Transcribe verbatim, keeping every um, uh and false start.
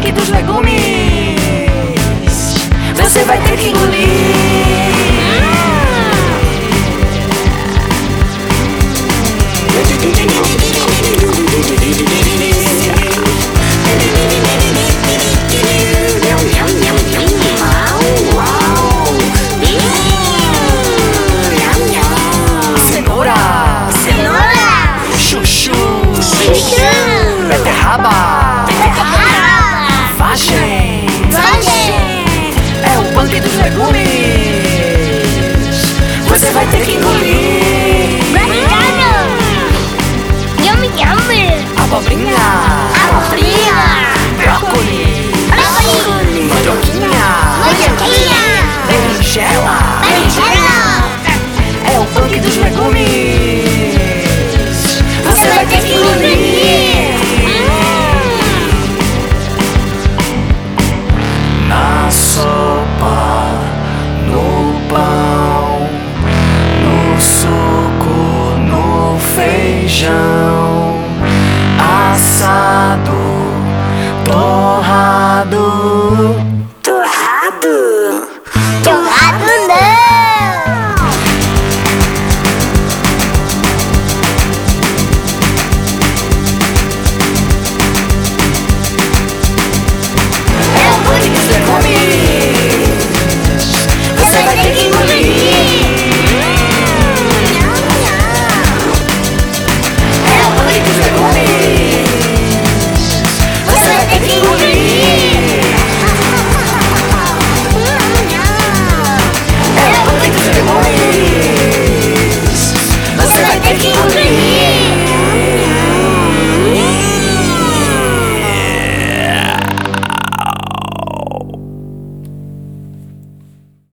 punk dos legumes. Você vai ter que engolir. Cenoura, Cenoura, chuchu, chuchu, beterraba, beterraba, vagem, vagem. é o punk dos legumes. Você vai ter que engolir. Obrigado. Yummy, yummy. Abobrinha, Abobrinha, brócolis, brócolis, mandioquinha, mandioquinha, berinjela, berinjela. é o punk dos legumes. Você vai ter que engolir. Na sopa, no pão, no suco, no feijão, assado, torrado.